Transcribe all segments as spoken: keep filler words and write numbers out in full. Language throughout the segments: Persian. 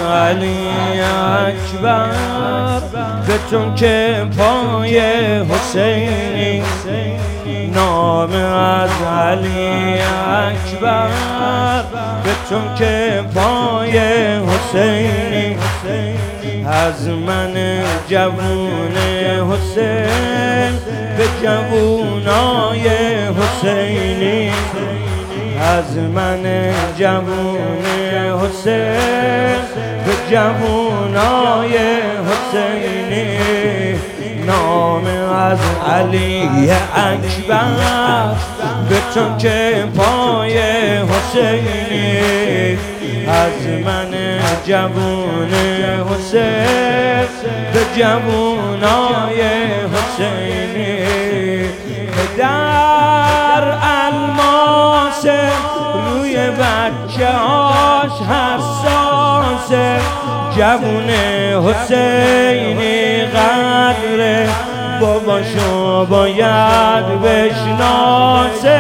علی اکبر بتون که پای حسینی، نام از علی اکبر بتون که پای حسینی، از من جوون حسین به جوونای حسینی، از من جوون حسین به جوونای حسینی، نام از علی اکبر بتون که پای حسینی، از من جوون حسین به جوونای حسینی، در الماس روی بچه هاش حساسه، جوون حسینی قدر باباشو باید بشناسه،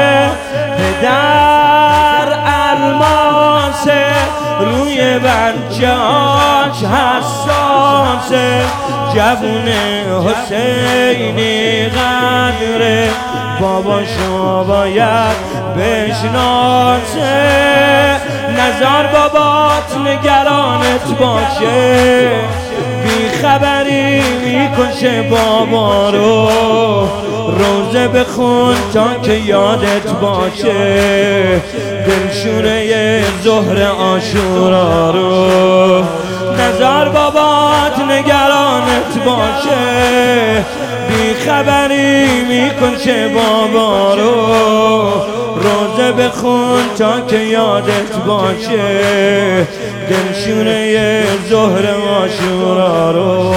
پدر الماس روی بچه هاش حساسه، جوون حسینی قدر باباشو باید بشناسه، نزار بابات نگرانت باشه، بی خبری میکشه بابا رو، روزه بخون تا که یادت باشه، دلشوره ظهر عاشورا رو، نزار بابات نگرانت باشه، بی خبری میکشه بابا رو، روزه بخون تا که یادت باشه، دلشوره ظهر عاشورا رو.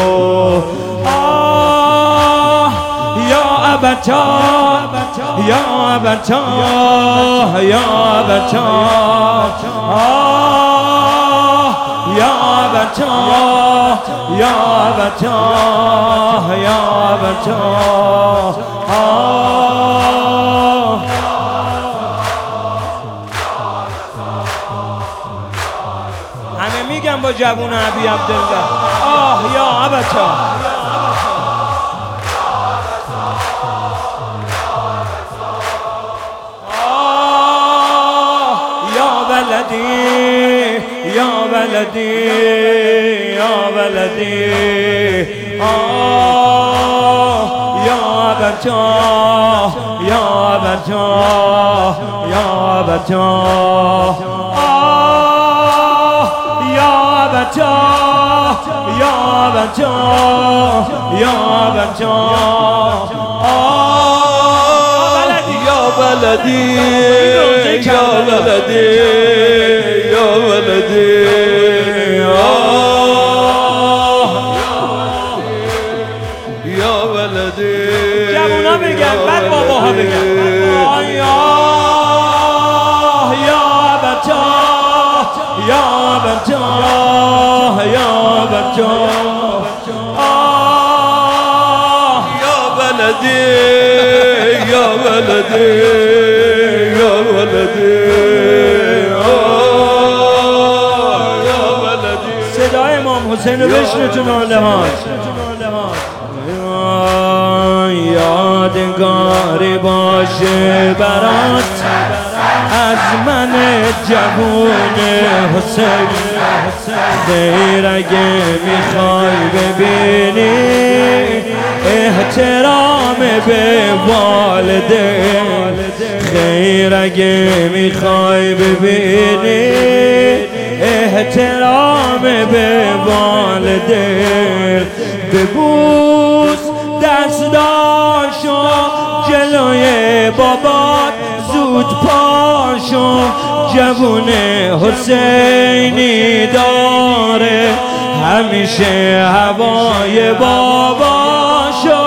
آه یا ابتا یا ابتا یا ابتا، آه یا ابتا یا ابتا یا ابتا، آه همه میگم با جوون ابی عبدالله، آه یا ابتا، آه یا ولدی یا ولدی یا ولدی، آه یا ابتا یا ابتا یا ابتا، آه یا ابتا یا ابتا یا ابتا، آه یا ولدی یا ولدی یا ولدی، یا ولدی، جوونا بگن بعد باباها بگن، یا ابتا یا ابتا یا ابتا، یا ولدی یا ولدی یا ولدی، یا ولدی، صدای امام حسین رو بشنو تو ناله هاش، یادگاری باشه برات از من جوون حسین، خیر اگه میخوای ببینی احترام به والدین، خیر اگه میخوای ببینی احترام به والدین، ببوس دستاشو جلوی بابات زود پاشو، جوون حسینی داره همیشه هوای باباشو،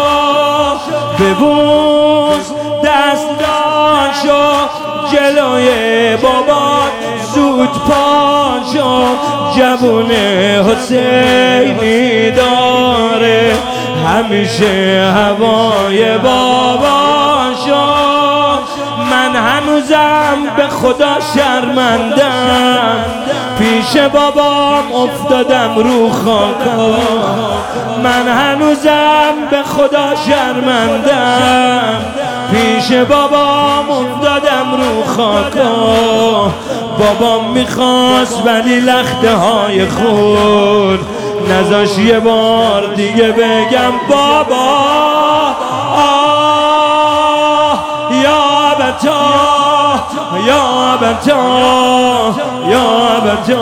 ببوس دستاشو جلوی بابات زود پاشو، جوون حسینی داره همیشه هوای باباشو، من هنوزم به خدا شرمندم پیش بابام افتادم رو خاکا، من هنوزم به خدا شرمندم. پیش بابام افتادم رو خاکا، بابام میخواست ولی لخته های خون نذاش یه بار دیگه بگم بابا. آه یا بتا یا بتا یا بتا،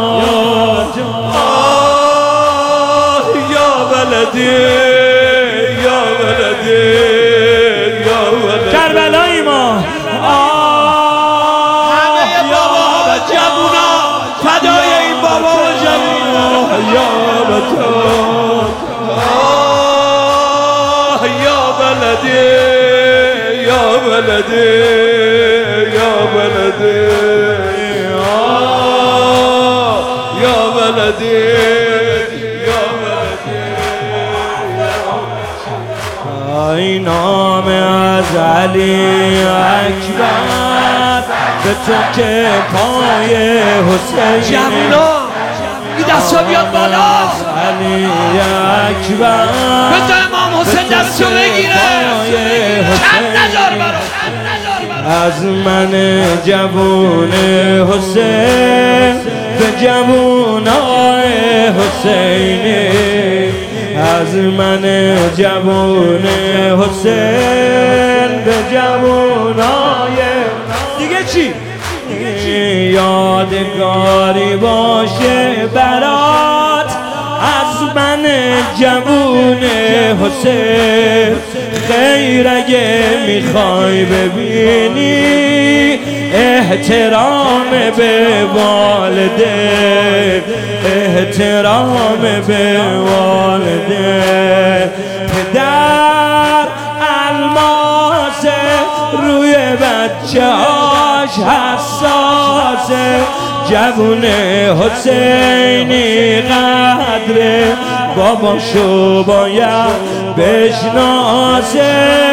آه یا ولدی یا ولدی یا ولدی کربلایی ما. آه همه بابا و جوونا فدای این بابا و جوونا. یا بتا آه یا ولدی یا ولدی یا ولدی آه یا ولدی یا ولدی. ای نام از علی اکبر به تو که پای حسین. جوونا این دستا بیاد بالا، علی اکبر به تو امام حسین دستو بگیره، کم نذار برا از من جوون حسین به جوونای حسینی، از من جوون حسین به جوونای دیگه چی؟ یادگاری باشه برات از من جوون حسین. خیر اگه میخوای ببینی احترام به والدین، احترام به والدین. پدر الماسه روی بچه هاش حساسه، جوون حسینی قدر باباشو باید بشناسه.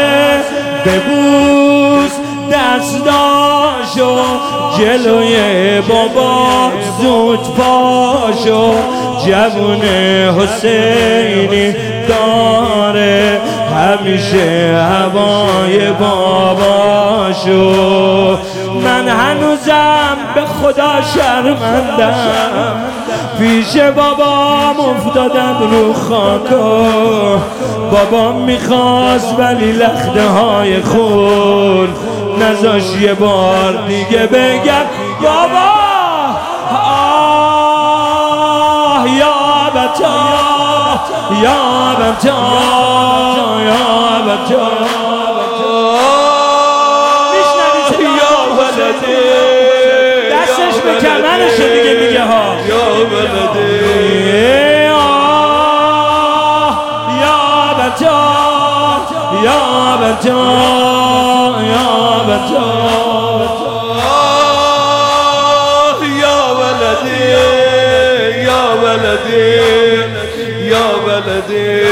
ببوس دستاشو جلوی بابا زود پاشو، جوون حسینی داره همیشه هوای باباشو. من هنوزم به خدا شرمندم، پیش بابام افتادم رو خاکا، بابام میخواست ولی لخته های خون نذاش یه بار دیگه بگم بابا. آه یا بتا یا بتا یا بتا. دستش به کمرشه دیگه میگه ها یا ولدی یا بتا یا بتا یا بتا یا ولدی یا ولدی یا ولدی